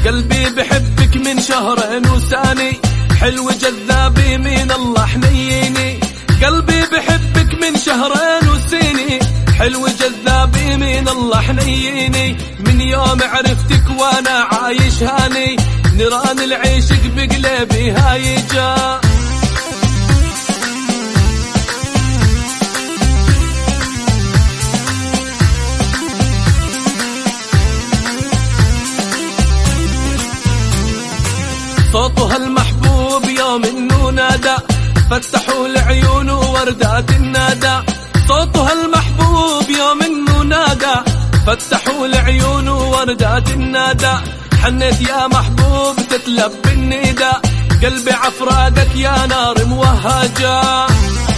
قلبي بحبك من شهرين وساني، حلو جذابي من الله حنيني. قلبي بحبك من شهرين وسيني، حلو جذابي من الله حنيني. من يوم عرفتك وانا عايش هاني، نيران العيشك بقلبي هايجة. صوتها المحبوب يوم انه نادى، فتحوا العيون ووردات النادى. صوتها المحبوب يوم انه نادى، فتحوا العيون ووردات النادى. حنيت يا محبوب تتلب الندى، قلبي عفرادك يا نار موهجة.